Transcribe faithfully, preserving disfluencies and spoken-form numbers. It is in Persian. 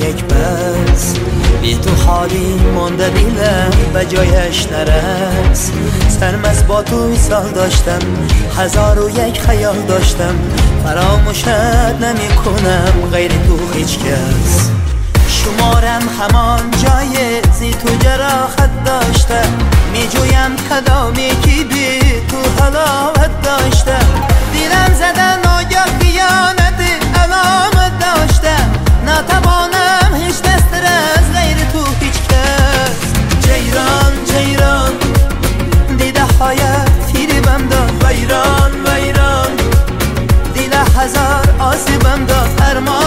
یک بس بی تو خالی مونده دیلم به جایش نرس. سرمست با تو وصال داشتم، هزار و یک خیال داشتم، فراموشت نمی کنم غیر تو هیچ کس. شمارم همان جای زی تو جراحت داشته، می جویم کدامی که بی تو حلاوت داشته. دیرم زدن آگاه خیانت علامت داشته، نتوانم هیچ دست از غیر تو هیچ کس. جیران جیران دیده هایت فریبم داد، ویران ویران دیده هزار آسیبم داد. ارمان